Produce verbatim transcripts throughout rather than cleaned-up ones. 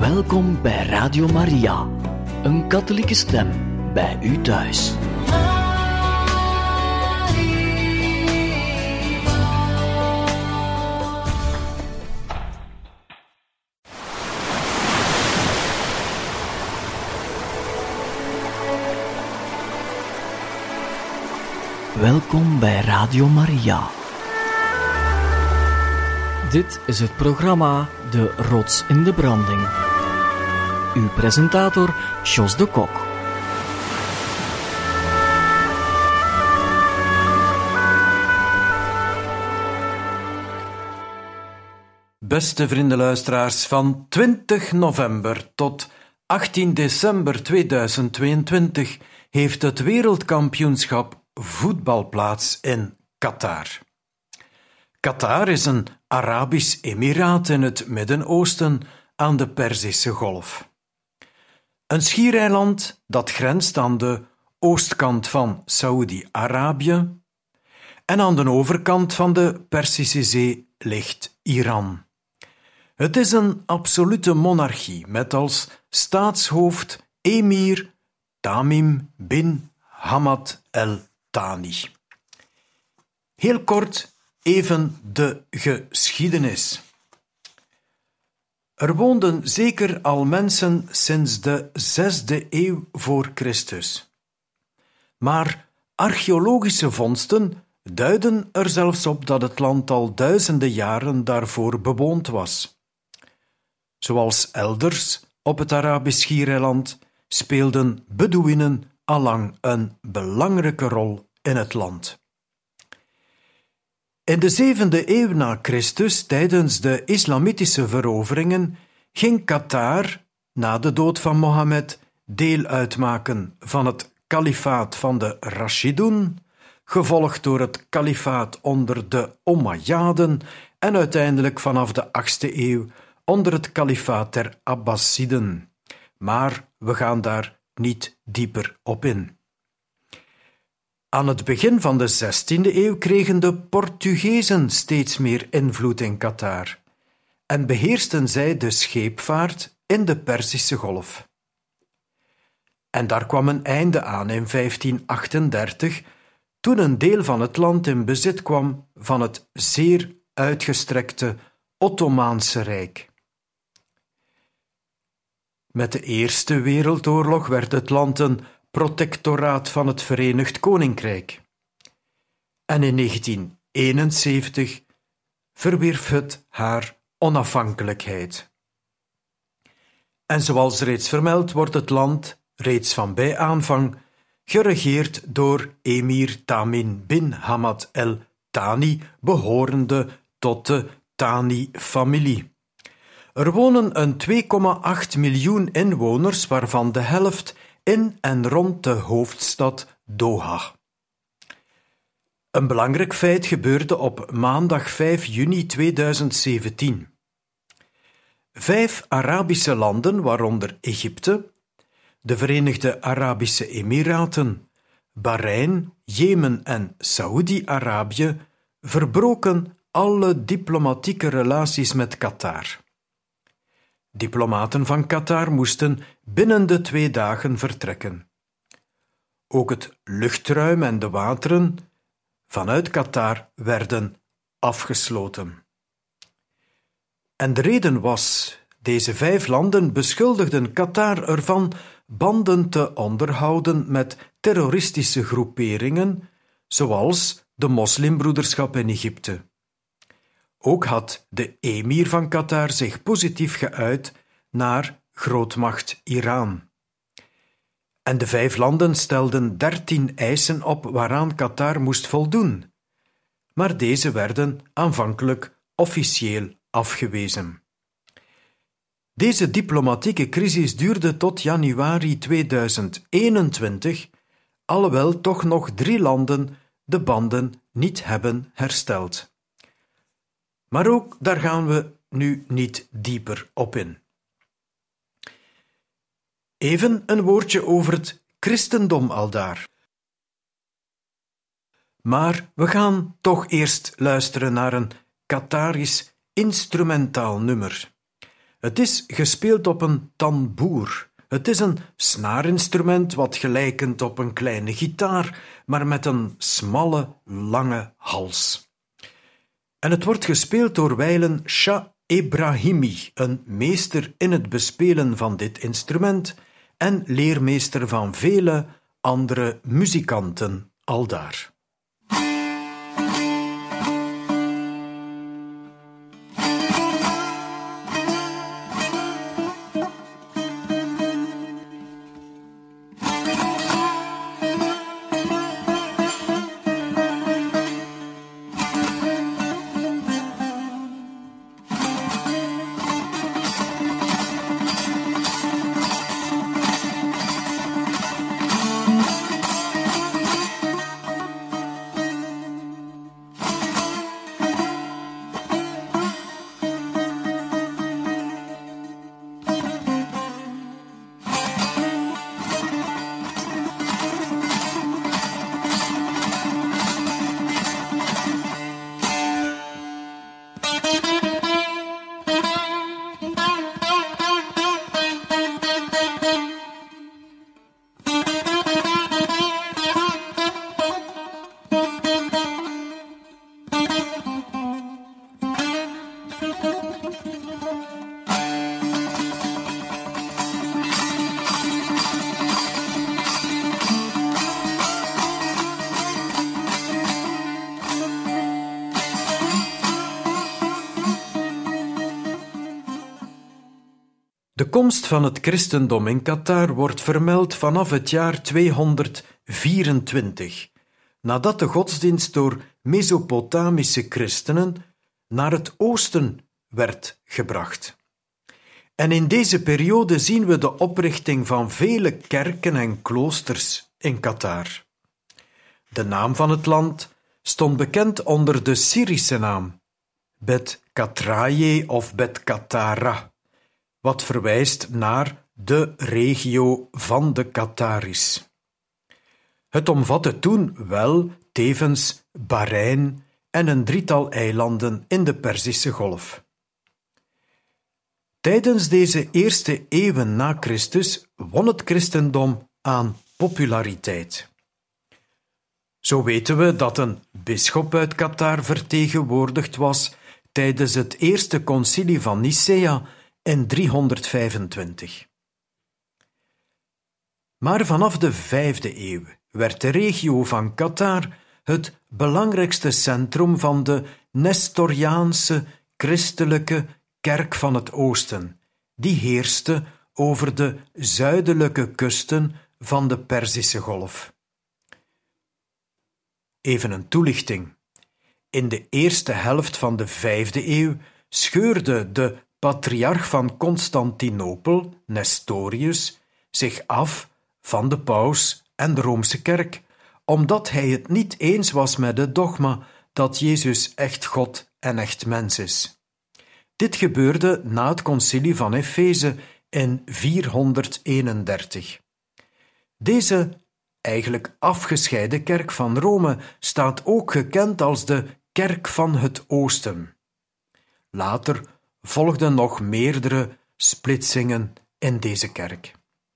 Welkom bij Radio Maria, een katholieke stem bij u thuis. Welkom bij Radio Maria. Dit is het programma De Rots in de Branding. Uw presentator Jos de Kok. Beste vriendenluisteraars, van twintig november tot achttien december tweeduizend tweeëntwintig heeft het wereldkampioenschap voetbal plaats in Qatar. Qatar is een Arabisch emiraat in het Midden-Oosten aan de Perzische Golf. Een schiereiland dat grenst aan de oostkant van Saoedi-Arabië en aan de overkant van de Perzische Zee ligt Iran. Het is een absolute monarchie met als staatshoofd emir Tamim bin Hamad al Thani. Heel kort even de geschiedenis. Er woonden zeker al mensen sinds de zesde eeuw voor Christus. Maar archeologische vondsten duiden er zelfs op dat het land al duizenden jaren daarvoor bewoond was. Zoals elders op het Arabisch schiereiland speelden Bedoeïnen allang een belangrijke rol in het land. In de zevende eeuw na Christus, tijdens de islamitische veroveringen, ging Qatar, na de dood van Mohammed, deel uitmaken van het kalifaat van de Rashidun, gevolgd door het kalifaat onder de Omajjaden en uiteindelijk vanaf de achtste eeuw onder het kalifaat der Abbasiden. Maar we gaan daar niet dieper op in. Aan het begin van de zestiende eeuw kregen de Portugezen steeds meer invloed in Qatar en beheersten zij de scheepvaart in de Perzische Golf. En daar kwam een einde aan in vijftien achtendertig, toen een deel van het land in bezit kwam van het zeer uitgestrekte Ottomaanse Rijk. Met de Eerste Wereldoorlog werd het land een protectoraat van het Verenigd Koninkrijk. En in negentien eenenzeventig verwierf het haar onafhankelijkheid. En zoals reeds vermeld wordt het land, reeds van bij aanvang, geregeerd door emir Tamim bin Hamad al Thani, behorende tot de Thani-familie. Er wonen een twee komma acht miljoen inwoners, waarvan de helft in en rond de hoofdstad Doha. Een belangrijk feit gebeurde op maandag vijf juni tweeduizend zeventien. Vijf Arabische landen, waaronder Egypte, de Verenigde Arabische Emiraten, Bahrein, Jemen en Saoedi-Arabië, verbroken alle diplomatieke relaties met Qatar. Diplomaten van Qatar moesten binnen de twee dagen vertrekken. Ook het luchtruim en de wateren vanuit Qatar werden afgesloten. En de reden was, deze vijf landen beschuldigden Qatar ervan banden te onderhouden met terroristische groeperingen, zoals de moslimbroederschap in Egypte. Ook had de emir van Qatar zich positief geuit naar grootmacht Iran. En de vijf landen stelden dertien eisen op waaraan Qatar moest voldoen, maar deze werden aanvankelijk officieel afgewezen. Deze diplomatieke crisis duurde tot januari tweeduizend eenentwintig, alhoewel toch nog drie landen de banden niet hebben hersteld. Maar ook daar gaan we nu niet dieper op in. Even een woordje over het christendom aldaar. Maar we gaan toch eerst luisteren naar een Qatarisch instrumentaal nummer. Het is gespeeld op een tamboer. Het is een snaarinstrument wat gelijkend op een kleine gitaar, maar met een smalle, lange hals. En het wordt gespeeld door wijlen Shah Ebrahimi, een meester in het bespelen van dit instrument en leermeester van vele andere muzikanten aldaar. De komst van het christendom in Qatar wordt vermeld vanaf het jaar tweehonderdvierentwintig, nadat de godsdienst door Mesopotamische christenen naar het oosten werd gebracht. En in deze periode zien we de oprichting van vele kerken en kloosters in Qatar. De naam van het land stond bekend onder de Syrische naam, Bet Qatraye of Bet Qattara, wat verwijst naar de regio van de Qataris. Het omvatte toen wel tevens Bahrein en een drietal eilanden in de Perzische Golf. Tijdens deze eerste eeuwen na Christus won het christendom aan populariteit. Zo weten we dat een bisschop uit Qatar vertegenwoordigd was tijdens het eerste concilie van Nicea in driehonderdvijfentwintig. Maar vanaf de vijfde eeuw werd de regio van Qatar het belangrijkste centrum van de Nestoriaanse christelijke kerk van het oosten, die heerste over de zuidelijke kusten van de Perzische Golf. Even een toelichting. In de eerste helft van de vijfde eeuw scheurde de patriarch van Constantinopel, Nestorius, zich af van de paus en de Roomse kerk, omdat hij het niet eens was met het dogma dat Jezus echt God en echt mens is. Dit gebeurde na het concilie van Efeze in vierhonderdeenendertig. Deze eigenlijk afgescheiden kerk van Rome staat ook gekend als de Kerk van het Oosten. Later volgden nog meerdere splitsingen in deze kerk.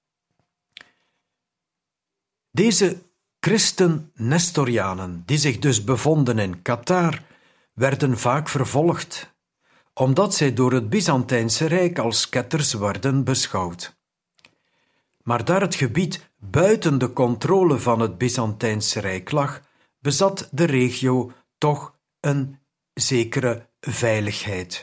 Deze christen-Nestorianen, die zich dus bevonden in Qatar, werden vaak vervolgd, omdat zij door het Byzantijnse Rijk als ketters werden beschouwd. Maar daar het gebied buiten de controle van het Byzantijnse Rijk lag, bezat de regio toch een zekere veiligheid.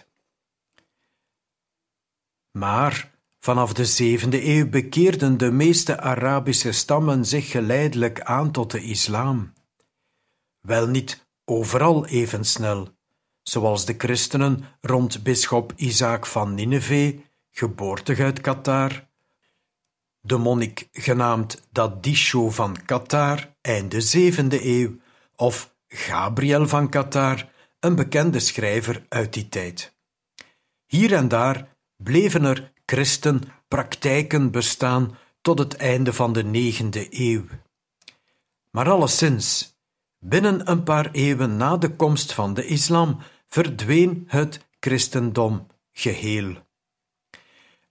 Maar vanaf de zevende eeuw bekeerden de meeste Arabische stammen zich geleidelijk aan tot de islam. Wel niet overal even snel, zoals de christenen rond bisschop Isaac van Nineve, geboortig uit Qatar, de monnik genaamd Dadisho van Qatar, einde zevende eeuw, of Gabriel van Qatar, een bekende schrijver uit die tijd. Hier en daar bleven er christenpraktijken bestaan tot het einde van de negende eeuw. Maar alleszins, binnen een paar eeuwen na de komst van de islam verdween het christendom geheel.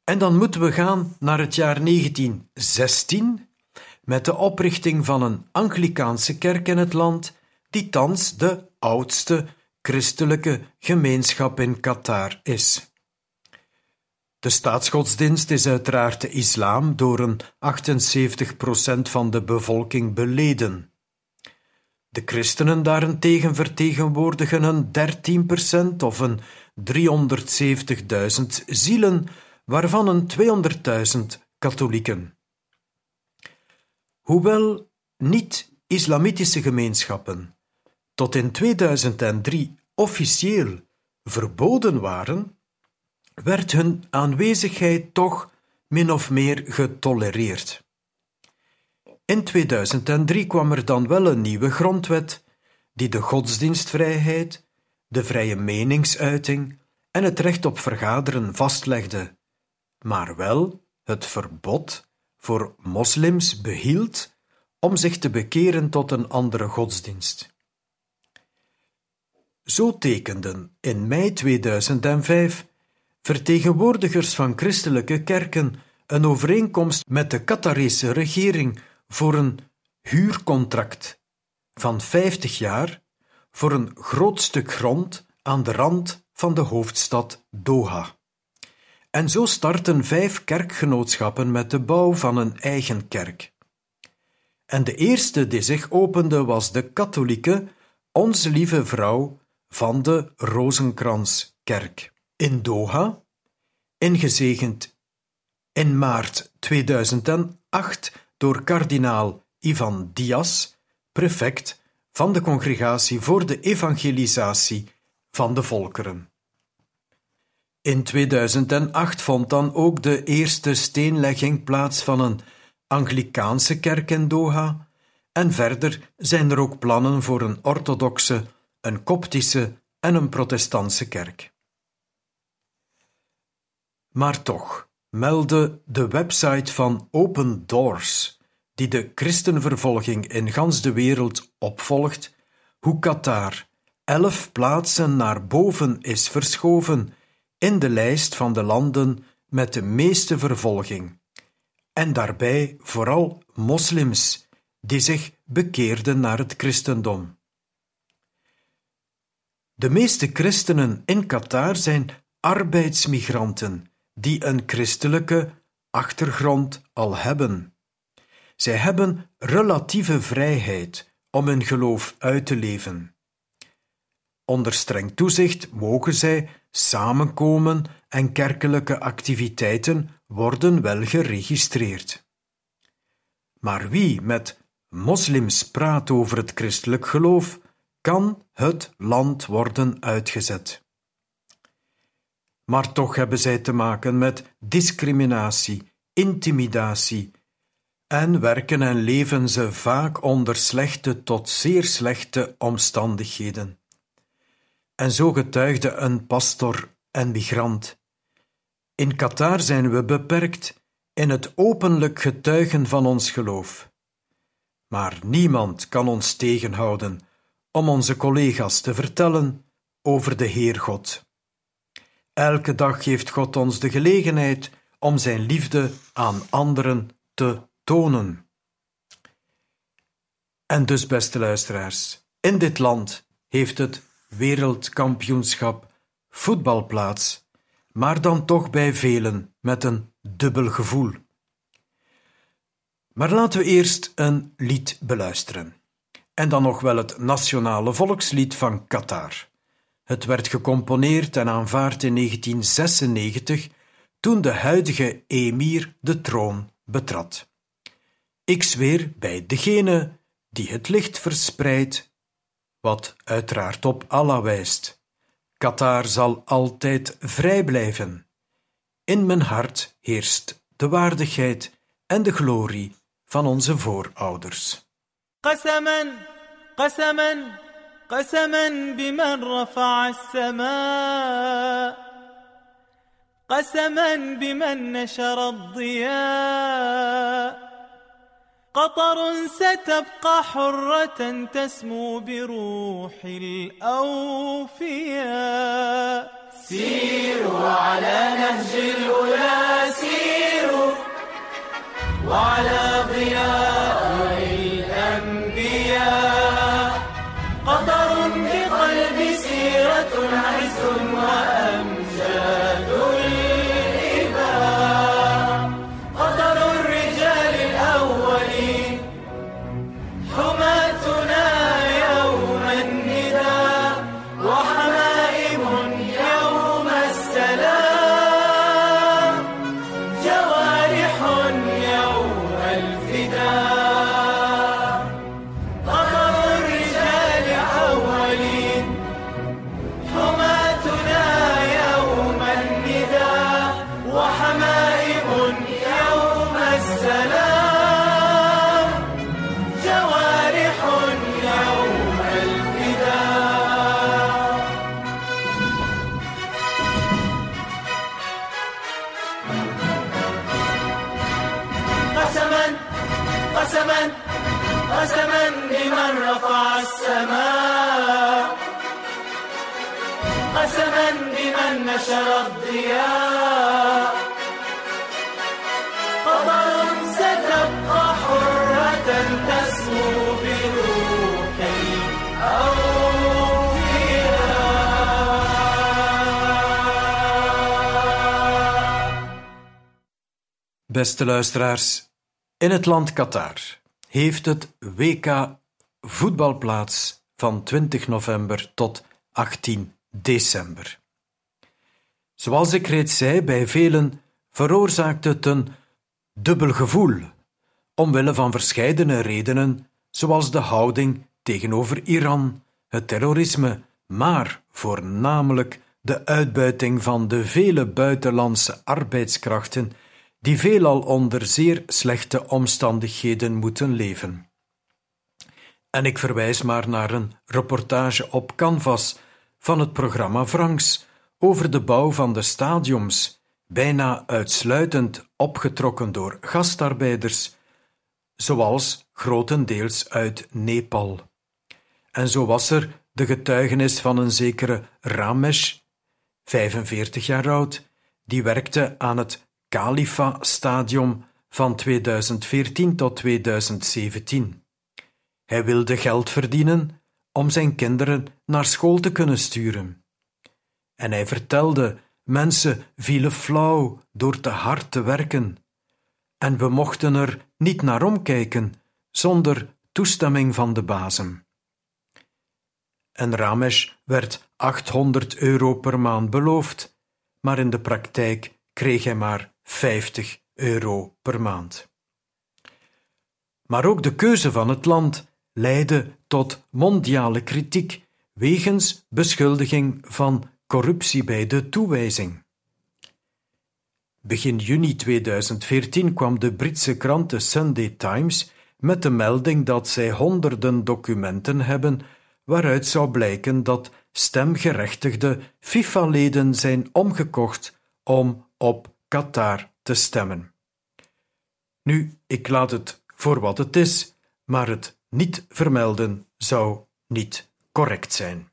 En dan moeten we gaan naar het jaar negentien zestien, met de oprichting van een Anglikaanse kerk in het land, die thans de oudste christelijke gemeenschap in Qatar is. De staatsgodsdienst is uiteraard de islam, door een achtenzeventig procent van de bevolking beleden. De christenen daarentegen vertegenwoordigen een dertien procent of een driehonderdzeventigduizend zielen, waarvan een tweehonderdduizend katholieken. Hoewel niet-islamitische gemeenschappen tot in tweeduizend drie officieel verboden waren, werd hun aanwezigheid toch min of meer getolereerd. In tweeduizend drie kwam er dan wel een nieuwe grondwet die de godsdienstvrijheid, de vrije meningsuiting en het recht op vergaderen vastlegde, maar wel het verbod voor moslims behield om zich te bekeren tot een andere godsdienst. Zo tekenden in mei tweeduizend vijf vertegenwoordigers van christelijke kerken een overeenkomst met de Qatarese regering voor een huurcontract van vijftig jaar voor een groot stuk grond aan de rand van de hoofdstad Doha. En zo starten vijf kerkgenootschappen met de bouw van een eigen kerk. En de eerste die zich opende was de katholieke Onze Lieve Vrouw van de Rozenkranskerk in Doha, ingezegend in maart tweeduizend acht door kardinaal Ivan Diaz, prefect van de Congregatie voor de Evangelisatie van de Volkeren. In tweeduizend acht vond dan ook de eerste steenlegging plaats van een Anglikaanse kerk in Doha, en verder zijn er ook plannen voor een orthodoxe, een koptische en een protestantse kerk. Maar toch meldde de website van Open Doors, die de christenvervolging in gans de wereld opvolgt, hoe Qatar elf plaatsen naar boven is verschoven in de lijst van de landen met de meeste vervolging, en daarbij vooral moslims die zich bekeerden naar het christendom. De meeste christenen in Qatar zijn arbeidsmigranten die een christelijke achtergrond al hebben. Zij hebben relatieve vrijheid om hun geloof uit te leven. Onder streng toezicht mogen zij samenkomen en kerkelijke activiteiten worden wel geregistreerd. Maar wie met moslims praat over het christelijk geloof, kan het land worden uitgezet. Maar toch hebben zij te maken met discriminatie, intimidatie, en werken en leven ze vaak onder slechte tot zeer slechte omstandigheden. En zo getuigde een pastor en migrant: in Qatar zijn we beperkt in het openlijk getuigen van ons geloof. Maar niemand kan ons tegenhouden om onze collega's te vertellen over de Heer God. Elke dag geeft God ons de gelegenheid om zijn liefde aan anderen te tonen. En dus, beste luisteraars, in dit land heeft het wereldkampioenschap voetbal plaats, maar dan toch bij velen met een dubbel gevoel. Maar laten we eerst een lied beluisteren. En dan nog wel het nationale volkslied van Qatar. Het werd gecomponeerd en aanvaard in negentien zesennegentig, toen de huidige emir de troon betrad. Ik zweer bij degene die het licht verspreidt, wat uiteraard op Allah wijst. Qatar zal altijd vrij blijven. In mijn hart heerst de waardigheid en de glorie van onze voorouders. قسما قسما قسما بمن رفع السماء قسما بمن نشر الضياء قطر ستبقى حرة تسمو بروح الأوفياء سيروا على نهج الأولى السماء قسما بمن نشر الضياء قطر ستبقى حرة تسمو بروحي أو Beste luisteraars, in het land Qatar heeft het W K voetbal plaats van twintig november tot achttien december. Zoals ik reeds zei, bij velen veroorzaakt het een dubbel gevoel, omwille van verscheidene redenen, zoals de houding tegenover Iran, het terrorisme, maar voornamelijk de uitbuiting van de vele buitenlandse arbeidskrachten die veelal onder zeer slechte omstandigheden moeten leven. En ik verwijs maar naar een reportage op Canvas van het programma Franks over de bouw van de stadions, bijna uitsluitend opgetrokken door gastarbeiders, zoals grotendeels uit Nepal. En zo was er de getuigenis van een zekere Ramesh, vijfenveertig jaar oud, die werkte aan het Khalifa-stadion van tweeduizend veertien tot tweeduizend zeventien. Hij wilde geld verdienen om zijn kinderen naar school te kunnen sturen. En hij vertelde, mensen vielen flauw door te hard te werken. En we mochten er niet naar omkijken, zonder toestemming van de bazen. En Ramesh werd achthonderd euro per maand beloofd, maar in de praktijk kreeg hij maar vijftig euro per maand. Maar ook de keuze van het land leidde tot mondiale kritiek wegens beschuldiging van corruptie bij de toewijzing. Begin juni tweeduizend veertien kwam de Britse krant The Sunday Times met de melding dat zij honderden documenten hebben waaruit zou blijken dat stemgerechtigde FIFA-leden zijn omgekocht om op Qatar te stemmen. Nu, ik laat het voor wat het is, maar het niet vermelden zou niet correct zijn.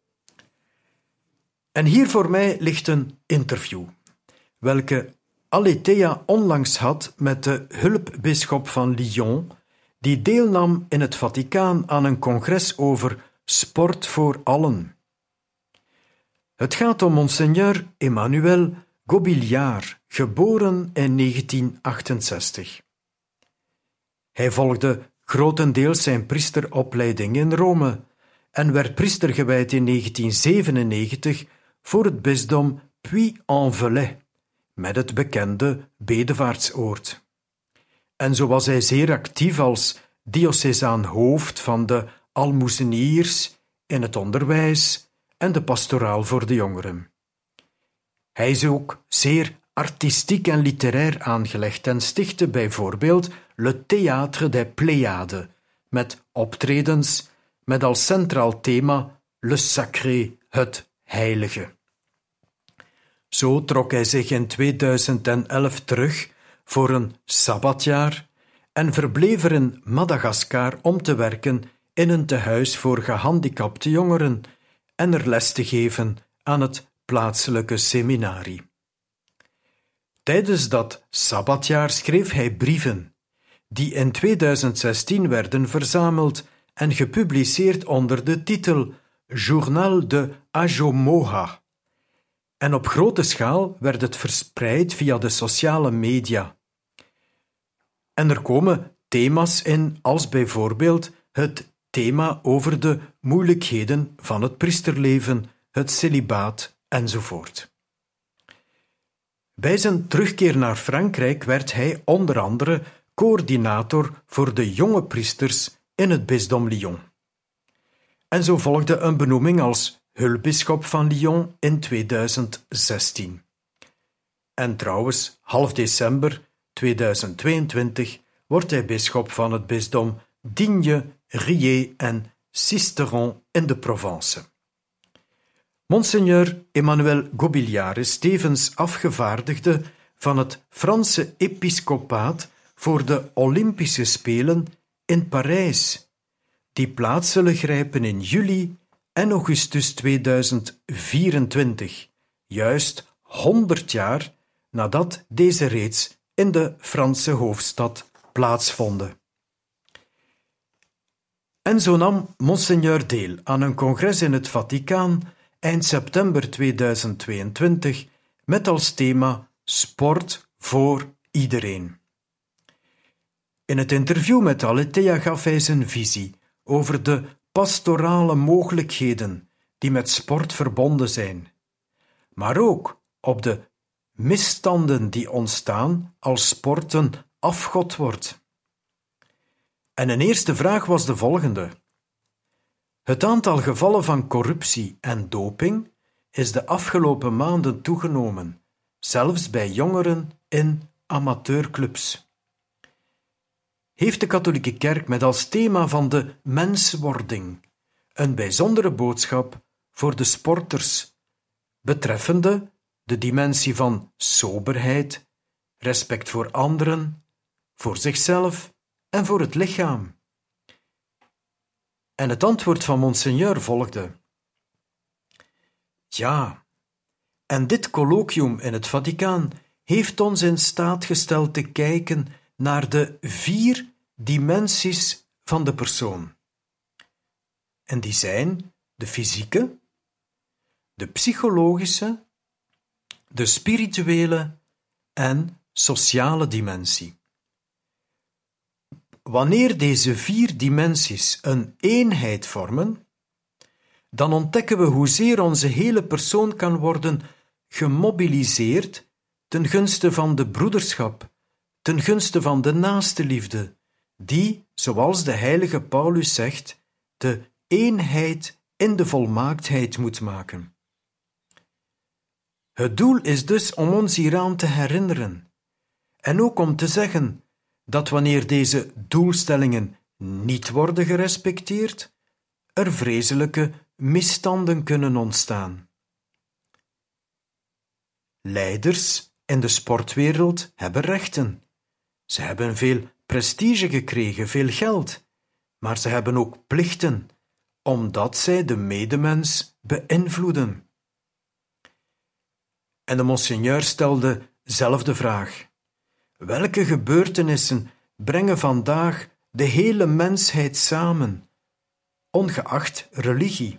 En hier voor mij ligt een interview, welke Aletheia onlangs had met de hulpbisschop van Lyon, die deelnam in het Vaticaan aan een congres over sport voor allen. Het gaat om monseigneur Emmanuel Gobillard, geboren in negentien achtenzestig. Hij volgde grotendeels zijn priesteropleiding in Rome en werd priester gewijd in negentien zevenennegentig voor het bisdom Puy-en-Velay, met het bekende bedevaartsoord. En zo was hij zeer actief als diocesaan hoofd van de almoezeniers in het onderwijs en de pastoraal voor de jongeren. Hij is ook zeer artistiek en literair aangelegd en stichtte bijvoorbeeld Le Théâtre des Pléiades, met optredens met als centraal thema Le Sacré, het heilige. Zo trok hij zich in tweeduizend elf terug voor een sabbatjaar en verbleef er in Madagaskar om te werken in een tehuis voor gehandicapte jongeren en er les te geven aan het plaatselijke seminarie. Tijdens dat sabbatjaar schreef hij brieven, die in tweeduizend zestien werden verzameld en gepubliceerd onder de titel Journal de Ajomoha. En op grote schaal werd het verspreid via de sociale media. En er komen thema's in als bijvoorbeeld het thema over de moeilijkheden van het priesterleven, het celibaat enzovoort. Bij zijn terugkeer naar Frankrijk werd hij onder andere coördinator voor de jonge priesters in het bisdom Lyon. En zo volgde een benoeming als hulpbisschop van Lyon in tweeduizend zestien. En trouwens, half december tweeduizend tweeëntwintig wordt hij bisschop van het bisdom Digne, Riez en Sisteron in de Provence. Monseigneur Emmanuel Gobillard is tevens afgevaardigde van het Franse episcopaat voor de Olympische Spelen in Parijs, die plaats zullen grijpen in juli en augustus tweeduizend vierentwintig, juist honderd jaar nadat deze reeds in de Franse hoofdstad plaatsvonden. En zo nam Monseigneur deel aan een congres in het Vaticaan eind september tweeduizend tweeëntwintig met als thema Sport voor iedereen. In het interview met Aletheia gaf hij zijn visie over de pastorale mogelijkheden die met sport verbonden zijn, maar ook op de misstanden die ontstaan als sporten afgod wordt. En een eerste vraag was de volgende. Het aantal gevallen van corruptie en doping is de afgelopen maanden toegenomen, zelfs bij jongeren in amateurclubs. Heeft de katholieke kerk met als thema van de menswording een bijzondere boodschap voor de sporters, betreffende de dimensie van soberheid, respect voor anderen, voor zichzelf en voor het lichaam? En het antwoord van Monseigneur volgde. Ja, en dit colloquium in het Vaticaan heeft ons in staat gesteld te kijken naar de vier dimensies van de persoon. En die zijn de fysieke, de psychologische, de spirituele en sociale dimensie. Wanneer deze vier dimensies een eenheid vormen, dan ontdekken we hoezeer onze hele persoon kan worden gemobiliseerd ten gunste van de broederschap, ten gunste van de naaste liefde, die, zoals de heilige Paulus zegt, de eenheid in de volmaaktheid moet maken. Het doel is dus om ons hieraan te herinneren en ook om te zeggen dat wanneer deze doelstellingen niet worden gerespecteerd, er vreselijke misstanden kunnen ontstaan. Leiders in de sportwereld hebben rechten. Ze hebben veel prestige gekregen, veel geld, maar ze hebben ook plichten, omdat zij de medemens beïnvloeden. En de monseigneur stelde zelf de vraag: welke gebeurtenissen brengen vandaag de hele mensheid samen, ongeacht religie?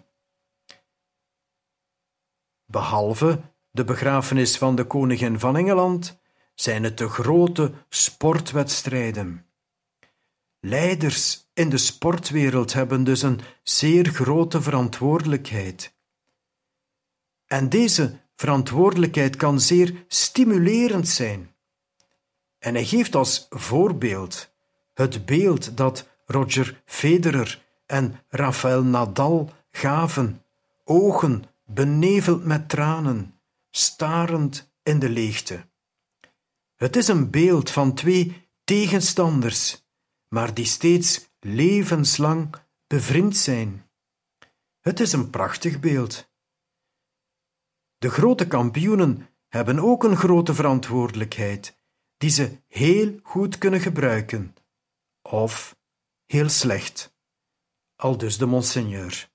Behalve de begrafenis van de koningin van Engeland zijn het de grote sportwedstrijden. Leiders in de sportwereld hebben dus een zeer grote verantwoordelijkheid. En deze verantwoordelijkheid kan zeer stimulerend zijn. En hij geeft als voorbeeld het beeld dat Roger Federer en Rafael Nadal gaven, ogen beneveld met tranen, starend in de leegte. Het is een beeld van twee tegenstanders, maar die steeds levenslang bevriend zijn. Het is een prachtig beeld. De grote kampioenen hebben ook een grote verantwoordelijkheid, die ze heel goed kunnen gebruiken, of heel slecht, aldus de monseigneur.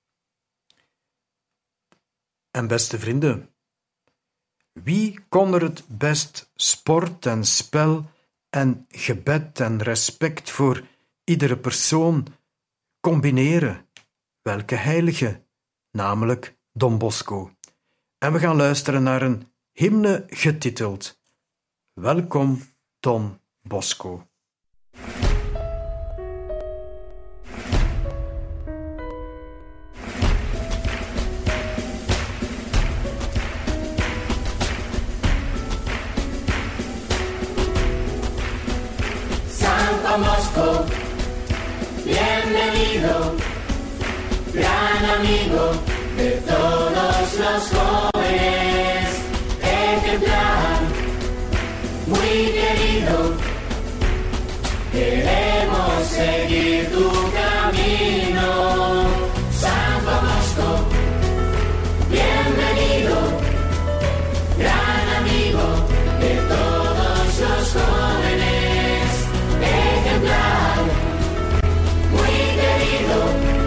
En beste vrienden, wie kon er het best sport en spel en gebed en respect voor iedere persoon combineren? Welke heilige, namelijk Don Bosco. En we gaan luisteren naar een hymne getiteld Welkom Don Bosco. Don Bosco, bienvenido, gran amigo de todos los jóvenes, ejemplar, muy querido, queremos seguir tu camino. San Don Bosco, bienvenido, gran amigo de todos los jóvenes, ejemplar, muy querido,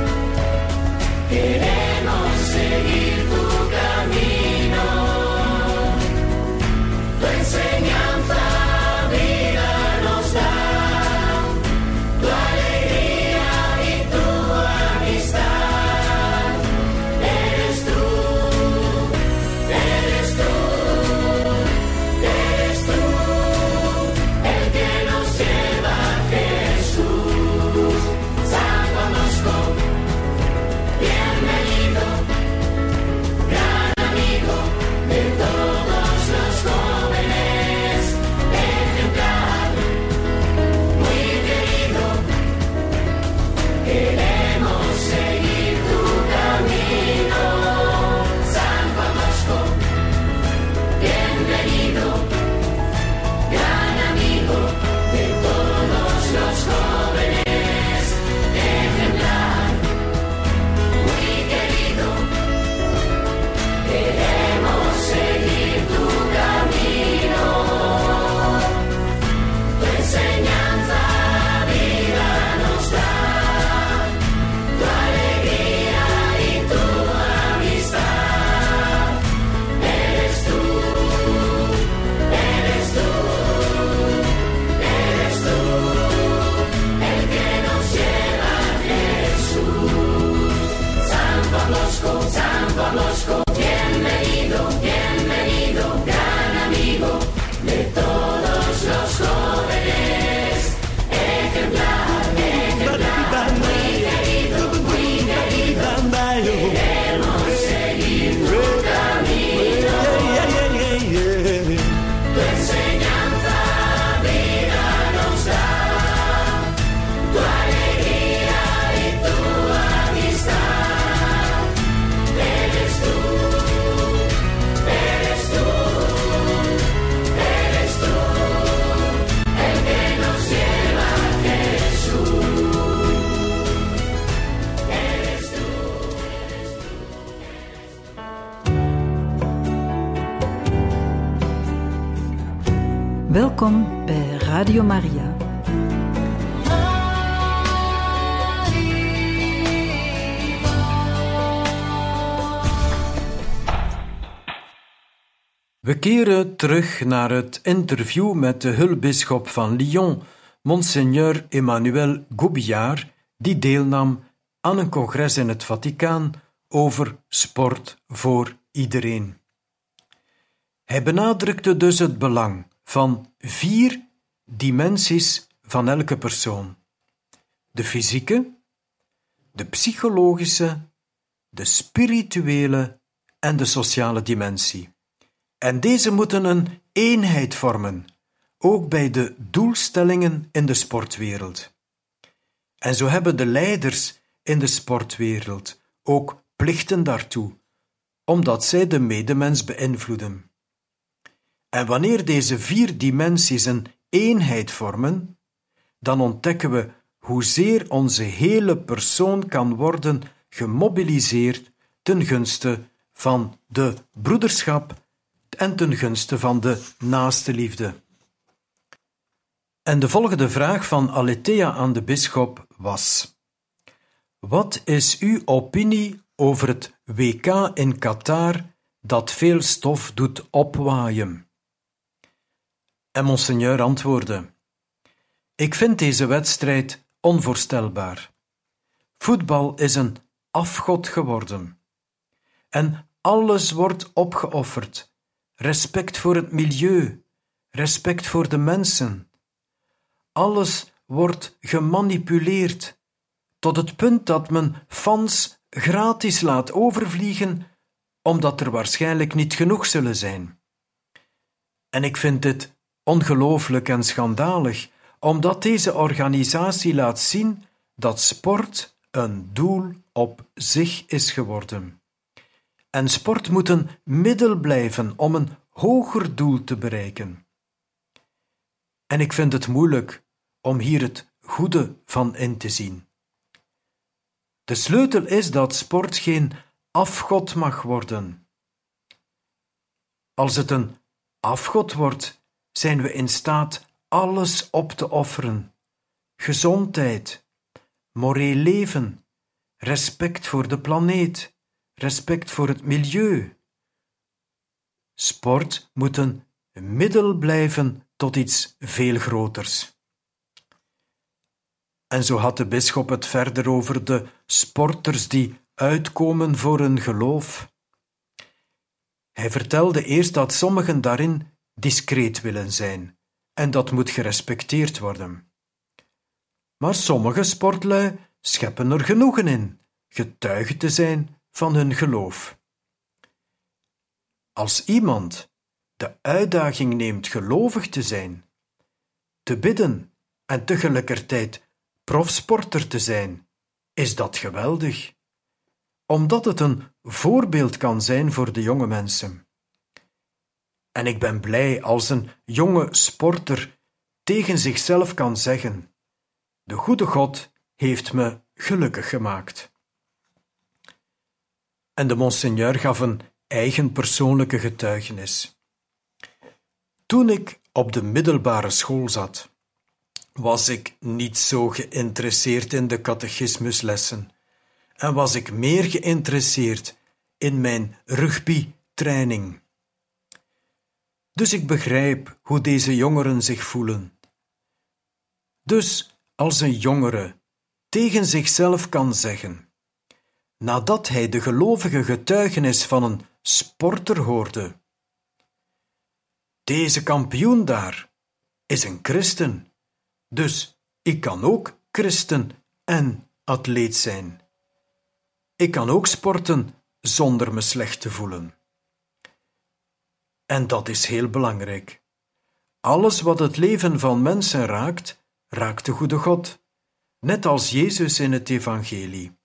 Welkom bij Radio Maria. We keren terug naar het interview met de hulpbisschop van Lyon, Monseigneur Emmanuel Gobillard, die deelnam aan een congres in het Vaticaan over sport voor iedereen. Hij benadrukte dus het belang van vier dimensies van elke persoon: de fysieke, de psychologische, de spirituele en de sociale dimensie. En deze moeten een eenheid vormen, ook bij de doelstellingen in de sportwereld. En zo hebben de leiders in de sportwereld ook plichten daartoe, omdat zij de medemens beïnvloeden. En wanneer deze vier dimensies een eenheid vormen, dan ontdekken we hoezeer onze hele persoon kan worden gemobiliseerd ten gunste van de broederschap en ten gunste van de naaste liefde. En de volgende vraag van Aletheia aan de bisschop was: wat is uw opinie over het W K in Qatar dat veel stof doet opwaaien? En monseigneur antwoordde: ik vind deze wedstrijd onvoorstelbaar. Voetbal is een afgod geworden. En alles wordt opgeofferd. Respect voor het milieu, respect voor de mensen. Alles wordt gemanipuleerd, tot het punt dat men fans gratis laat overvliegen, omdat er waarschijnlijk niet genoeg zullen zijn. En ik vind dit ongelooflijk en schandalig, omdat deze organisatie laat zien dat sport een doel op zich is geworden. En sport moet een middel blijven om een hoger doel te bereiken. En ik vind het moeilijk om hier het goede van in te zien. De sleutel is dat sport geen afgod mag worden. Als het een afgod wordt, zijn we in staat alles op te offeren: gezondheid, moreel leven, respect voor de planeet, respect voor het milieu. Sport moet een middel blijven tot iets veel groters. En zo had de bisschop het verder over de sporters die uitkomen voor hun geloof. Hij vertelde eerst dat sommigen daarin discreet willen zijn, en dat moet gerespecteerd worden. Maar sommige sportlui scheppen er genoegen in getuige te zijn van hun geloof. Als iemand de uitdaging neemt gelovig te zijn, te bidden en tegelijkertijd profsporter te zijn, is dat geweldig, omdat het een voorbeeld kan zijn voor de jonge mensen. En ik ben blij als een jonge sporter tegen zichzelf kan zeggen: de goede God heeft me gelukkig gemaakt. En de monseigneur gaf een eigen persoonlijke getuigenis. Toen ik op de middelbare school zat, was ik niet zo geïnteresseerd in de catechismuslessen en was ik meer geïnteresseerd in mijn rugbytraining. Dus ik begrijp hoe deze jongeren zich voelen. Dus als een jongere tegen zichzelf kan zeggen, nadat hij de gelovige getuigenis van een sporter hoorde: deze kampioen daar is een christen, dus ik kan ook christen en atleet zijn. Ik kan ook sporten zonder me slecht te voelen. En dat is heel belangrijk. Alles wat het leven van mensen raakt, raakt de goede God, net als Jezus in het evangelie.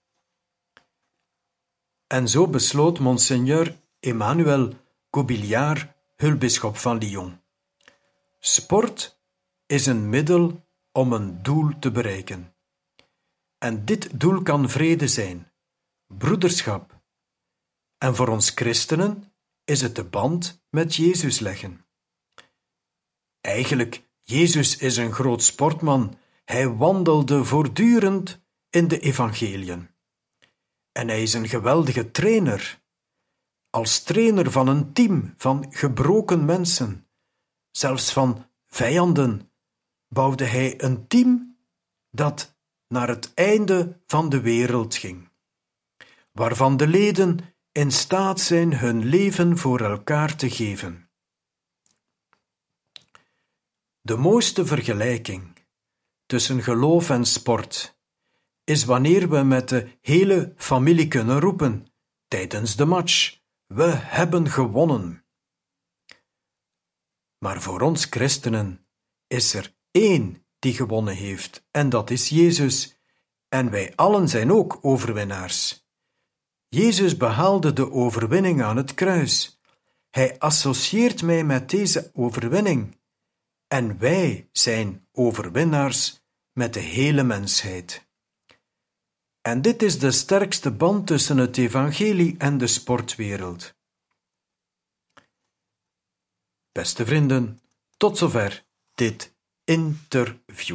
En zo besloot monseigneur Emmanuel Gobillard, hulpbisschop van Lyon: sport is een middel om een doel te bereiken. En dit doel kan vrede zijn, broederschap. En voor ons christenen is het de band met Jezus leggen. Eigenlijk, Jezus is een groot sportman. Hij wandelde voortdurend in de evangeliën. En hij is een geweldige trainer. Als trainer van een team van gebroken mensen, zelfs van vijanden, bouwde hij een team dat naar het einde van de wereld ging, waarvan de leden in staat zijn hun leven voor elkaar te geven. De mooiste vergelijking tussen geloof en sport is wanneer we met de hele familie kunnen roepen tijdens de match: we hebben gewonnen. Maar voor ons christenen is er één die gewonnen heeft, en dat is Jezus, en wij allen zijn ook overwinnaars. Jezus behaalde de overwinning aan het kruis. Hij associeert mij met deze overwinning, en wij zijn overwinnaars met de hele mensheid. En dit is de sterkste band tussen het evangelie en de sportwereld. Beste vrienden, tot zover dit interview.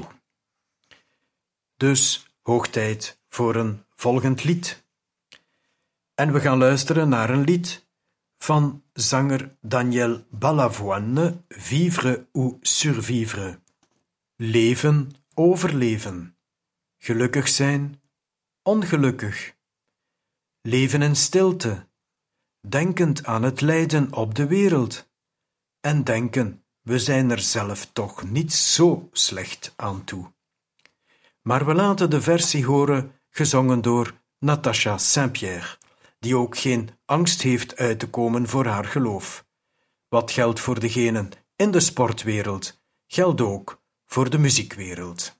Dus hoog tijd voor een volgend lied. En we gaan luisteren naar een lied van zanger Daniel Balavoine, Vivre ou survivre. Leven, overleven. Gelukkig zijn, ongelukkig. Leven in stilte, denkend aan het lijden op de wereld. En denken, we zijn er zelf toch niet zo slecht aan toe. Maar we laten de versie horen, gezongen door Natacha Saint-Pierre, die ook geen angst heeft uit te komen voor haar geloof. Wat geldt voor degenen in de sportwereld, geldt ook voor de muziekwereld.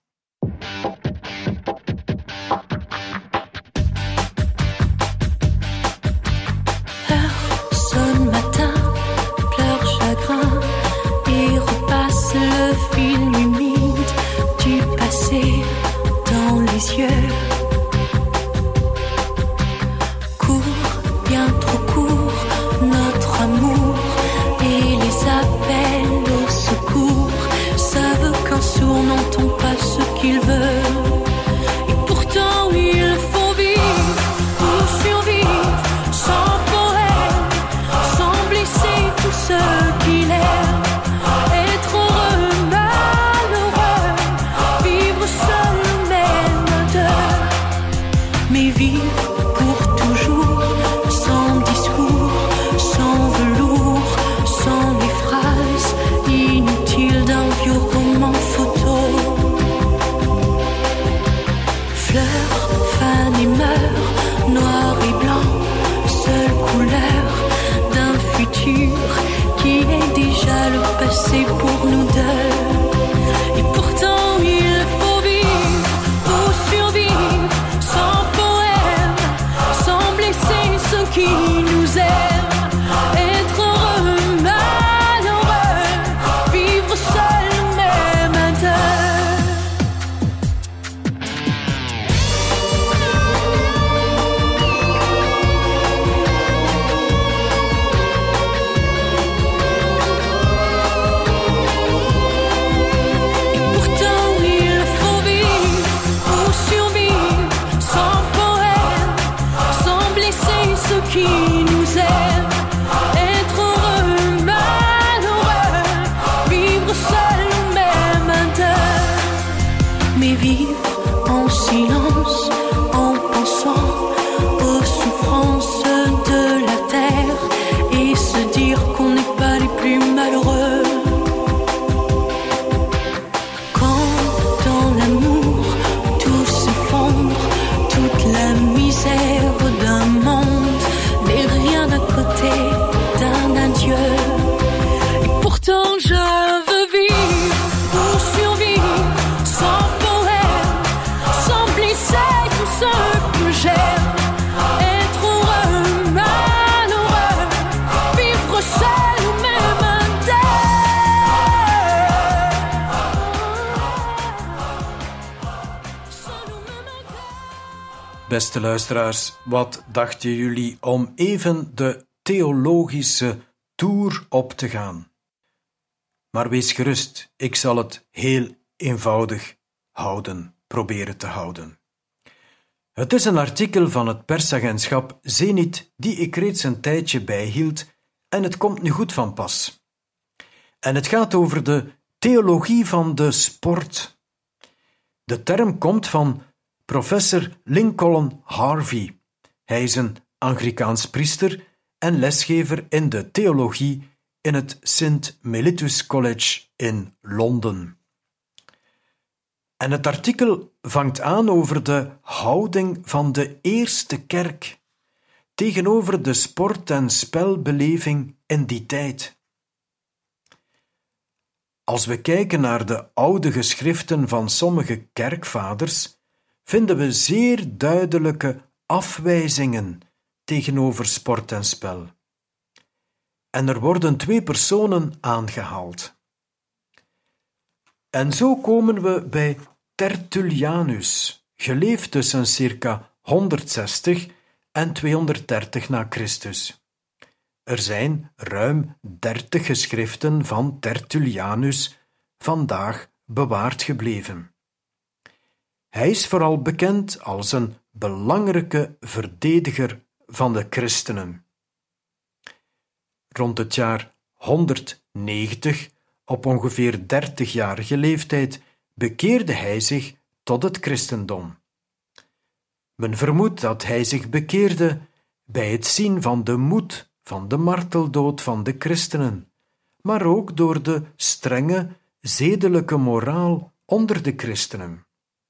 Sonne matin, pleure chagrin et repasse le film humide du passé dans les yeux. Court, bien trop court, notre amour et les appels au secours savent qu'un sourd n'entend pas ce qu'il veut. Et pourtant il faut vivre pour survivre sans poème, sans blesser tout ce qu'il aime. Être heureux, malheureux, vivre seul même à deux. Mais vivre pour toujours, sans discours, sans velours, sans les phrases inutiles d'un vieux roman photo. Fleurs, fan et meurt, noir et blanc, seule couleur d'un futur qui est déjà le passé pour nous deux. Et pourtant il faut vivre pour survivre, sans poème, sans blesser ceux qui nous aiment. Être heureux, malheureux, vivre seul même à deux. Et pourtant il faut vivre pour survivre, sans poème, sans blesser ceux qui nous aiment. Être heureux, malheureux, vivre seul même à deux. Mais vivre en silence, en pensant aux souffrances de la terre et se dire qu'on n'est pas les plus malheureux. Quand dans l'amour tout s'effondre, toute la misère d'un monde n'est rien à côté d'un adieu. Et pourtant je veux vivre pour survivre, sans poème, sans blesser tous ceux que j'aime. Être heureux, malheureux, vivre seul ou même à deux. Seul ou même à deux. Beste luisteraars, wat dachten jullie om even de theologische tour op te gaan? Maar wees gerust, ik zal het heel eenvoudig houden, proberen te houden. Het is een artikel van het persagentschap Zenit die ik reeds een tijdje bijhield en het komt nu goed van pas. En het gaat over de theologie van de sport. De term komt van professor Lincoln Harvey. Hij is een Anglicaans priester en lesgever in de theologie in het Saint Mellitus College in Londen. En het artikel vangt aan over de houding van de eerste kerk tegenover de sport- en spelbeleving in die tijd. Als we kijken naar de oude geschriften van sommige kerkvaders, vinden we zeer duidelijke afwijzingen tegenover sport en spel. En er worden twee personen aangehaald. En zo komen we bij Tertullianus, geleefd tussen circa honderdzestig en tweehonderddertig na Christus. Er zijn ruim dertig geschriften van Tertullianus vandaag bewaard gebleven. Hij is vooral bekend als een belangrijke verdediger van de christenen. Rond het jaar honderdnegentig, op ongeveer dertigjarige leeftijd, bekeerde hij zich tot het christendom. Men vermoedt dat hij zich bekeerde bij het zien van de moed van de marteldood van de christenen, maar ook door de strenge zedelijke moraal onder de christenen.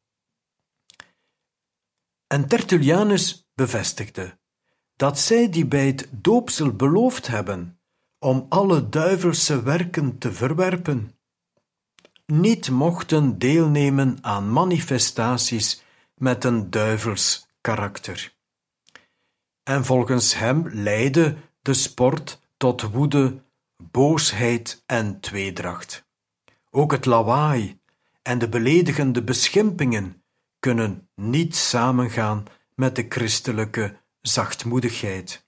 En Tertullianus bevestigde dat zij die bij het doopsel beloofd hebben om alle duivelse werken te verwerpen, niet mochten deelnemen aan manifestaties met een duivels karakter. En volgens hem leidde de sport tot woede, boosheid en tweedracht. Ook het lawaai en de beledigende beschimpingen kunnen niet samengaan met de christelijke zachtmoedigheid.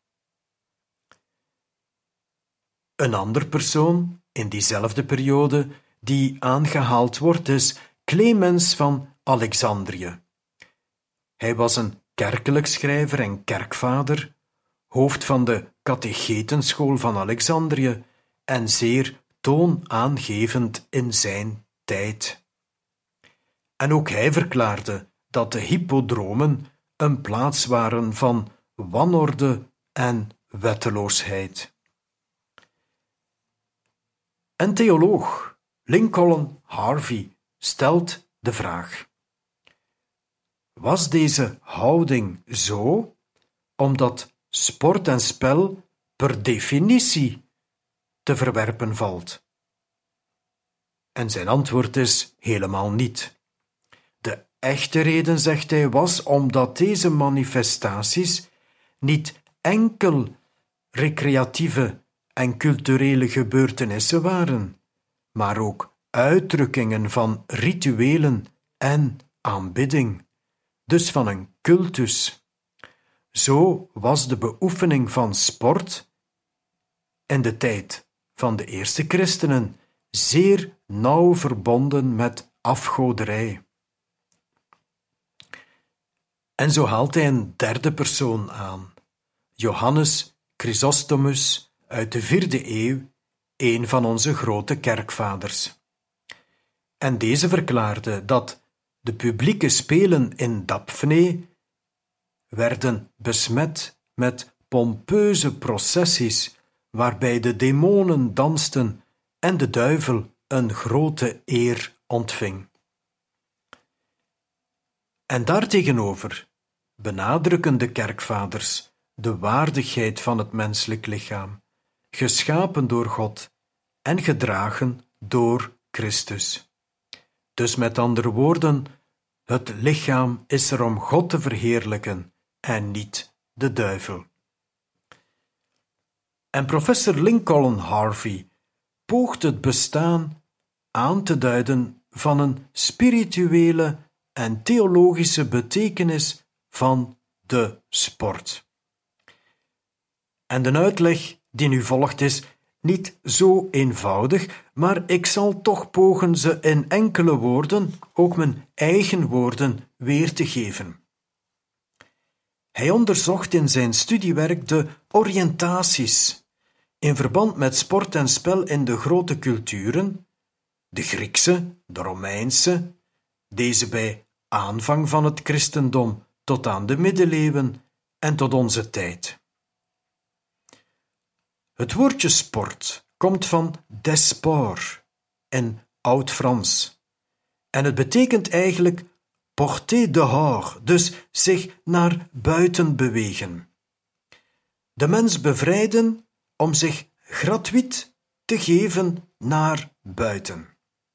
Een ander persoon in diezelfde periode die aangehaald wordt is Clemens van Alexandrië. Hij was een kerkelijk schrijver en kerkvader, hoofd van de catechetenschool van Alexandrië en zeer toonaangevend in zijn tijd. En ook hij verklaarde dat de hippodromen een plaats waren van wanorde en wetteloosheid. Een theoloog, Lincoln Harvey, stelt de vraag: was deze houding zo omdat sport en spel per definitie te verwerpen valt? En zijn antwoord is helemaal niet. De echte reden, zegt hij, was omdat deze manifestaties niet enkel recreatieve en culturele gebeurtenissen waren, maar ook uitdrukkingen van rituelen en aanbidding, dus van een cultus. Zo was de beoefening van sport in de tijd van de eerste christenen zeer nauw verbonden met afgoderij. En zo haalt hij een derde persoon aan, Johannes Chrysostomus uit de vierde eeuw, een van onze grote kerkvaders. En deze verklaarde dat de publieke spelen in Daphne werden besmet met pompeuze processies waarbij de demonen dansten en de duivel een grote eer ontving. En daartegenover benadrukken de kerkvaders de waardigheid van het menselijk lichaam, geschapen door God en gedragen door Christus. Dus met andere woorden, het lichaam is er om God te verheerlijken en niet de duivel. En professor Lincoln Harvey poogt het bestaan aan te duiden van een spirituele en theologische betekenis van de sport. En de uitleg die nu volgt is niet zo eenvoudig, maar ik zal toch pogen ze in enkele woorden, ook mijn eigen woorden, weer te geven. Hij onderzocht in zijn studiewerk de oriëntaties in verband met sport en spel in de grote culturen, de Griekse, de Romeinse, deze bij aanvang van het christendom tot aan de middeleeuwen en tot onze tijd. Het woordje sport komt van des sports in Oud-Frans en het betekent eigenlijk porter dehors, dus zich naar buiten bewegen. De mens bevrijden om zich gratuit te geven naar buiten.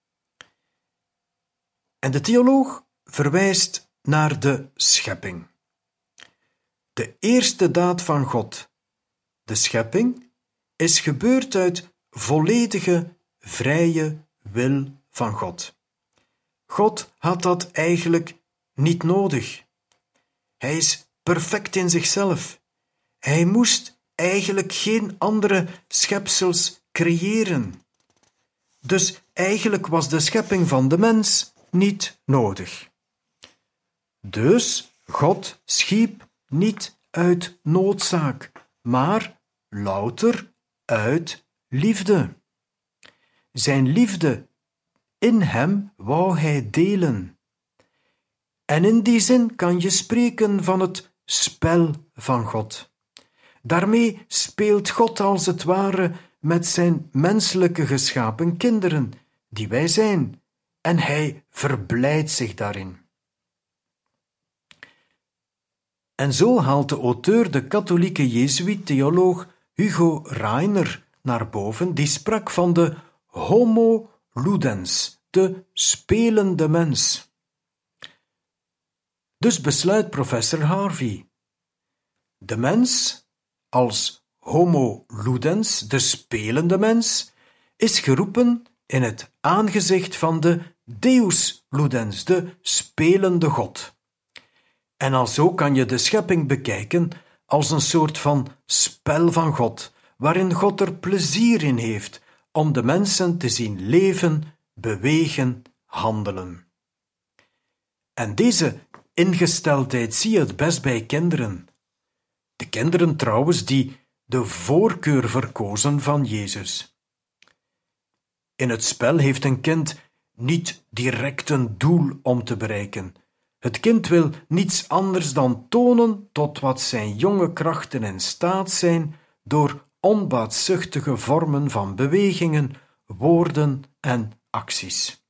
En de theoloog verwijst naar de schepping. De eerste daad van God, de schepping, is gebeurd uit volledige, vrije wil van God. God had dat eigenlijk niet nodig. Hij is perfect in zichzelf. Hij moest eigenlijk geen andere schepsels creëren. Dus eigenlijk was de schepping van de mens niet nodig. Dus God schiep niet uit noodzaak, maar louter uit liefde. Zijn liefde in hem wou hij delen. En in die zin kan je spreken van het spel van God. Daarmee speelt God als het ware met zijn menselijke geschapen kinderen, die wij zijn, en hij verblijdt zich daarin. En zo haalt de auteur, de katholieke jezuïet-theoloog Hugo Rainer, naar boven, die sprak van de homo ludens, de spelende mens. Dus besluit professor Harvey: de mens, als homo ludens, de spelende mens, is geroepen in het aangezicht van de deus ludens, de spelende God. En alzo kan je de schepping bekijken als een soort van spel van God, waarin God er plezier in heeft om de mensen te zien leven, bewegen, handelen. En deze ingesteldheid zie je het best bij kinderen. De kinderen trouwens die de voorkeur verkozen van Jezus. In het spel heeft een kind niet direct een doel om te bereiken. Het kind wil niets anders dan tonen tot wat zijn jonge krachten in staat zijn door onbaatzuchtige vormen van bewegingen, woorden en acties.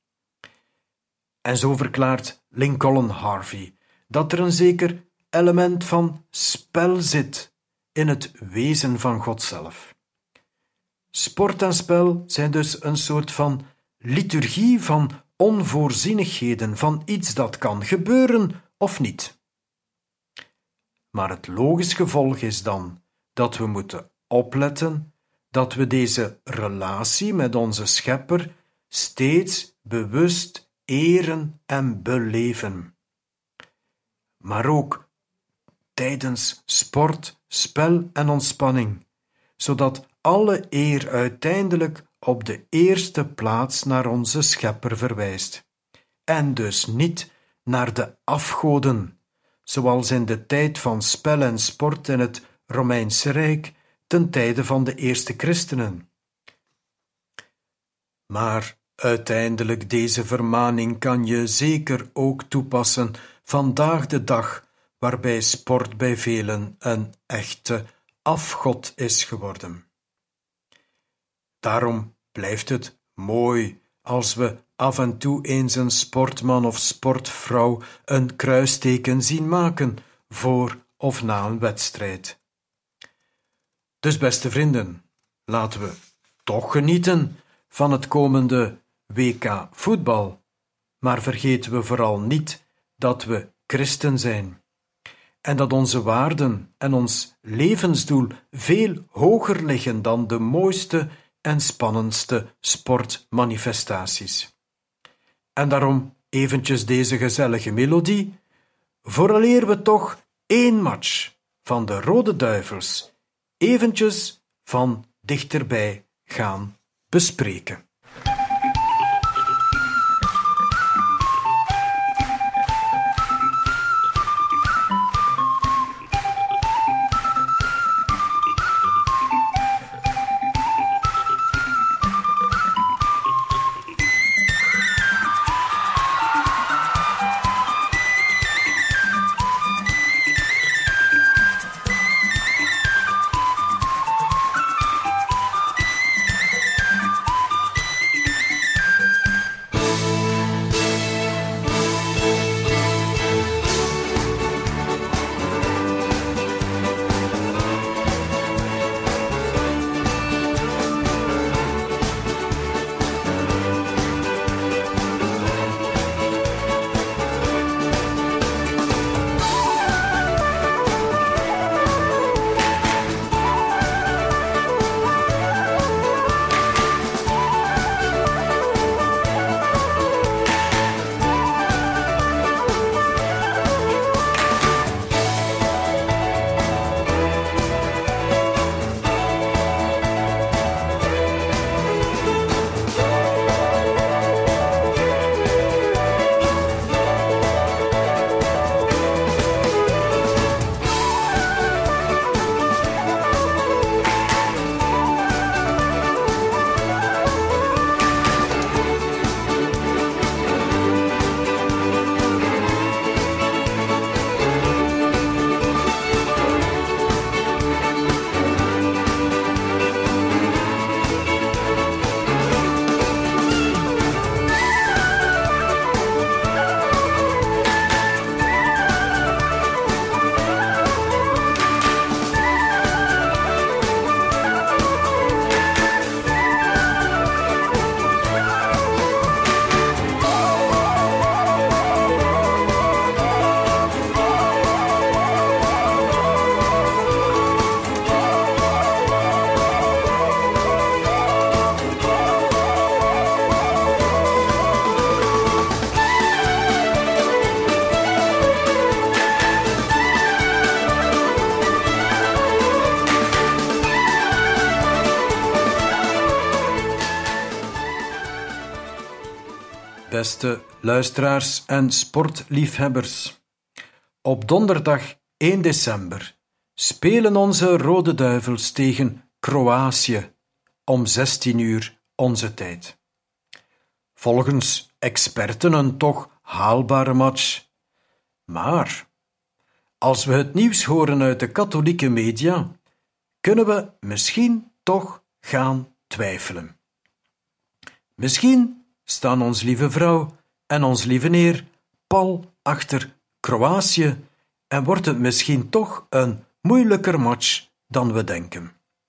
En zo verklaart Lincoln Harvey dat er een zeker element van spel zit in het wezen van God zelf. Sport en spel zijn dus een soort van liturgie van onvoorzienigheden, van iets dat kan gebeuren of niet. Maar het logisch gevolg is dan dat we moeten opletten dat we deze relatie met onze Schepper steeds bewust eren en beleven. Maar ook tijdens sport, spel en ontspanning, zodat alle eer uiteindelijk op de eerste plaats naar onze Schepper verwijst, en dus niet naar de afgoden, zoals in de tijd van spel en sport in het Romeinse Rijk ten tijde van de eerste christenen. Maar uiteindelijk deze vermaning kan je zeker ook toepassen vandaag de dag, waarbij sport bij velen een echte afgod is geworden. Daarom blijft het mooi als we af en toe eens een sportman of sportvrouw een kruisteken zien maken voor of na een wedstrijd. Dus beste vrienden, laten we toch genieten van het komende W K voetbal, maar vergeten we vooral niet dat we christen zijn en dat onze waarden en ons levensdoel veel hoger liggen dan de mooiste en spannendste sportmanifestaties. En daarom eventjes deze gezellige melodie, vooraleer we toch één match van de Rode Duivels eventjes van dichterbij gaan bespreken. Beste luisteraars en sportliefhebbers, op donderdag één december spelen onze Rode Duivels tegen Kroatië om zestien uur onze tijd. Volgens experten een toch haalbare match. Maar als we het nieuws horen uit de katholieke media, kunnen we misschien toch gaan twijfelen. Misschien staan ons lieve vrouw en ons lieve Heer pal achter Kroatië en wordt het misschien toch een moeilijker match dan we denken.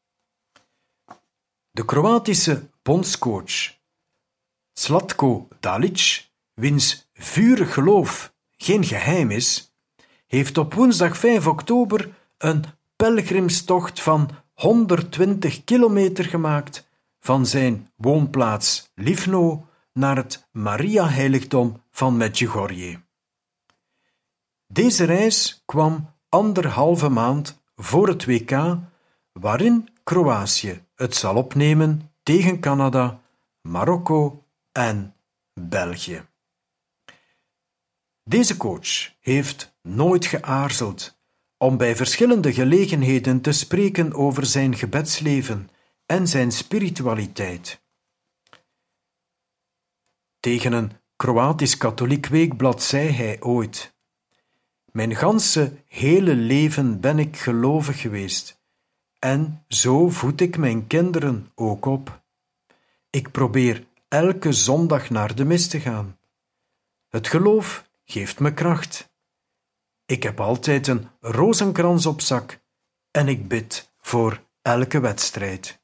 De Kroatische bondscoach Zlatko Dalic, wiens vurig geloof geen geheim is, heeft op woensdag vijf oktober een pelgrimstocht van honderdtwintig kilometer gemaakt van zijn woonplaats Livno naar het Maria-heiligdom van Medjugorje. Deze reis kwam anderhalve maand voor het W K, waarin Kroatië het zal opnemen tegen Canada, Marokko en België. Deze coach heeft nooit geaarzeld om bij verschillende gelegenheden te spreken over zijn gebedsleven en zijn spiritualiteit. Tegen een Kroatisch-katholiek weekblad zei hij ooit: "Mijn ganse hele leven ben ik gelovig geweest en zo voed ik mijn kinderen ook op. Ik probeer elke zondag naar de mis te gaan. Het geloof geeft me kracht. Ik heb altijd een rozenkrans op zak en ik bid voor elke wedstrijd."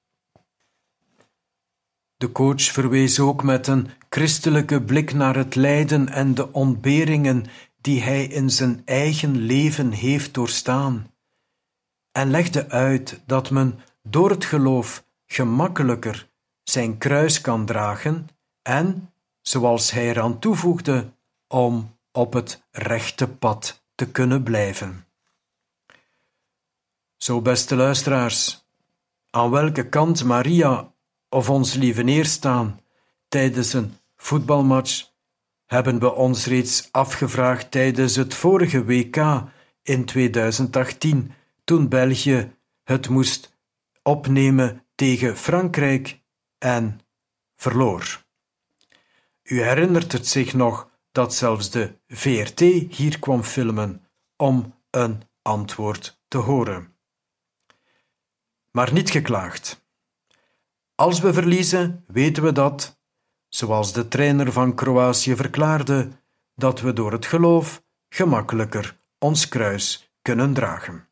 De coach verwees ook met een christelijke blik naar het lijden en de ontberingen die hij in zijn eigen leven heeft doorstaan, en legde uit dat men door het geloof gemakkelijker zijn kruis kan dragen en, zoals hij eraan toevoegde, om op het rechte pad te kunnen blijven. Zo, beste luisteraars, aan welke kant Maria of ons lieve Heer staan tijdens een voetbalmatch, hebben we ons reeds afgevraagd tijdens het vorige W K in tweeduizend achttien, toen België het moest opnemen tegen Frankrijk en verloor. U herinnert het zich nog dat zelfs de V R T hier kwam filmen om een antwoord te horen. Maar niet geklaagd. Als we verliezen, weten we dat, zoals de trainer van Kroatië verklaarde, dat we door het geloof gemakkelijker ons kruis kunnen dragen.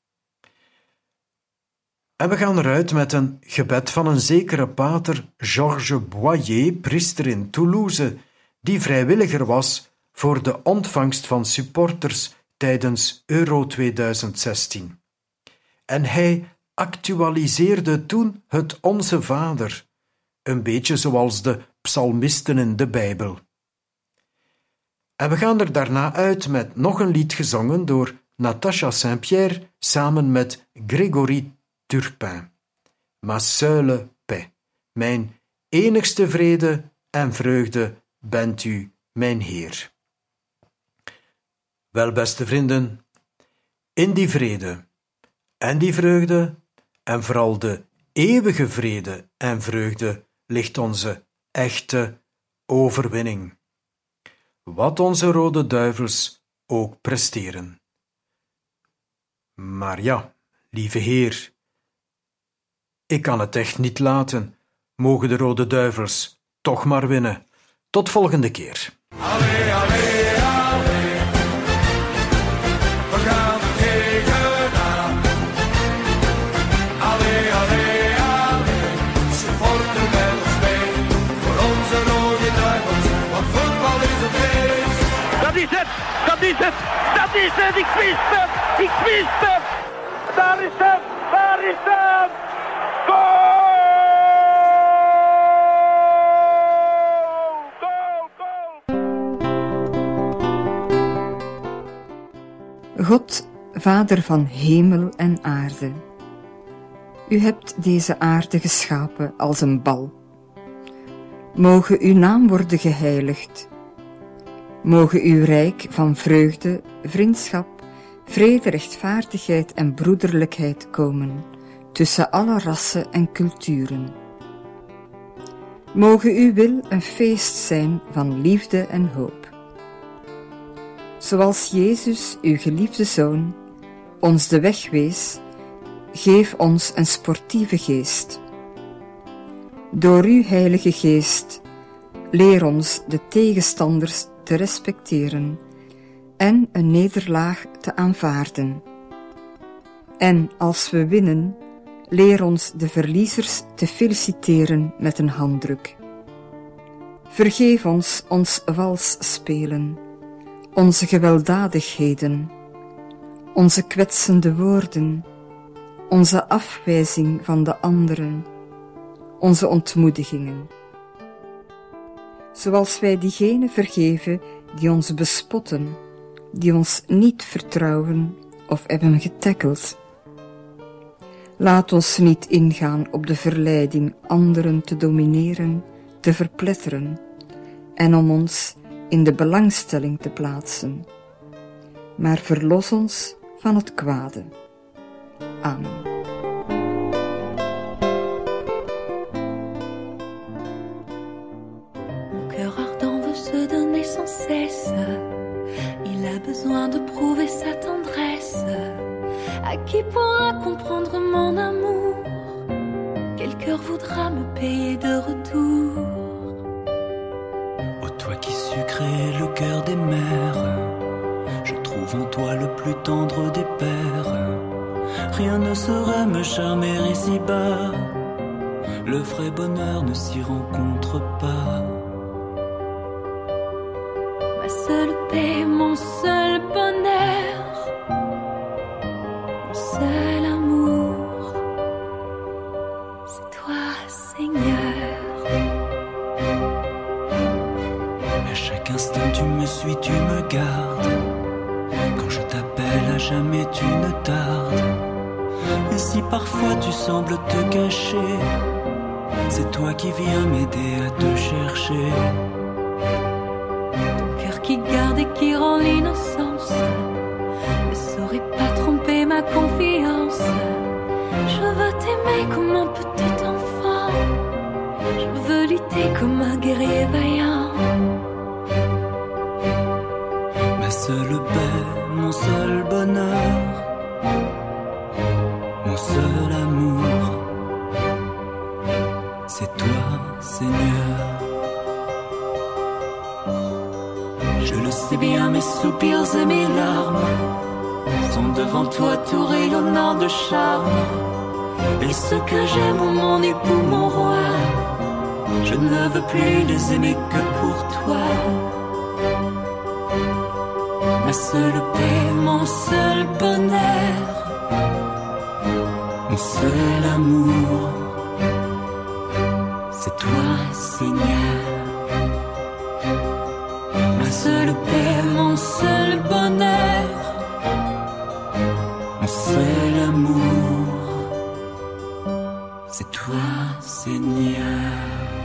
En we gaan eruit met een gebed van een zekere pater Georges Boyer, priester in Toulouse, die vrijwilliger was voor de ontvangst van supporters tijdens Euro tweeduizend zestien. En hij actualiseerde toen het Onze Vader, een beetje zoals de psalmisten in de Bijbel. En we gaan er daarna uit met nog een lied gezongen door Natacha Saint-Pierre samen met Grégory Turpin. Ma seule paix, mijn enigste vrede en vreugde bent u, mijn Heer. Wel, beste vrienden, in die vrede en die vreugde en vooral de eeuwige vrede en vreugde ligt onze echte overwinning. Wat onze rode duivels ook presteren. Maar ja, lieve Heer, ik kan het echt niet laten. Mogen de rode duivels toch maar winnen. Tot volgende keer. Allee, allee, allee. We gaan er tegenaan. Allee, allee, allee. Supporten met ons mee. Voor onze rode duivels, want voetbal is een feest. Dat is het, dat is het, dat is het. Ik wist het, ik wist het. Daar is het, daar is het. Goal! God, Vader van hemel en aarde. U hebt deze aarde geschapen als een bal. Mogen uw naam worden geheiligd. Mogen uw rijk van vreugde, vriendschap, vrede, rechtvaardigheid en broederlijkheid komen tussen alle rassen en culturen. Mogen uw wil een feest zijn van liefde en hoop. Zoals Jezus, uw geliefde Zoon, ons de weg wees, geef ons een sportieve geest. Door uw Heilige Geest, leer ons de tegenstanders te respecteren en een nederlaag te aanvaarden. En als we winnen, leer ons de verliezers te feliciteren met een handdruk. Vergeef ons ons wals spelen, onze gewelddadigheden, onze kwetsende woorden, onze afwijzing van de anderen, onze ontmoedigingen. Zoals wij diegenen vergeven die ons bespotten, die ons niet vertrouwen of hebben getackeld. Laat ons niet ingaan op de verleiding anderen te domineren, te verpletteren en om ons in de belangstelling te plaatsen. Maar verlos ons van het kwade. Amen. Mon cœur ardent veut se donner sans cesse. Il a besoin de prouver sa tendresse. À qui pourra comprendre mon amour? Quel cœur voudra me payer de retour? Ô toi qui sus créer le cœur des mères, je trouve en toi le plus tendre des pères. Rien ne saurait me charmer ici-bas, le vrai bonheur ne s'y rencontre pas. Ma seule paix, mon seul bonheur, mon seul amour, c'est toi, Seigneur. À chaque instant tu me suis, tu me gardes. Quand je t'appelle à jamais tu ne tardes. Et si parfois tu sembles te cacher, c'est toi qui viens m'aider à te chercher. Ton cœur qui garde et qui rend l'innocence ne saurait pas tromper ma confiance. Je veux t'aimer comme un petit enfant, je veux lutter comme un guerrier vaillant. Ma seule paix, mon seul bonheur, mon seul amour, c'est toi, Seigneur. Je le sais bien, mes soupirs et mes larmes sont devant toi tout rayonnant de charme. Et ce que j'aime, mon époux, mon roi, je ne veux plus les aimer que pour toi. Ma seule paix, mon seul bonheur, mon seul amour, c'est toi, Seigneur. Ma seule paix, mon seul bonheur, mon seul amour, c'est toi, Seigneur.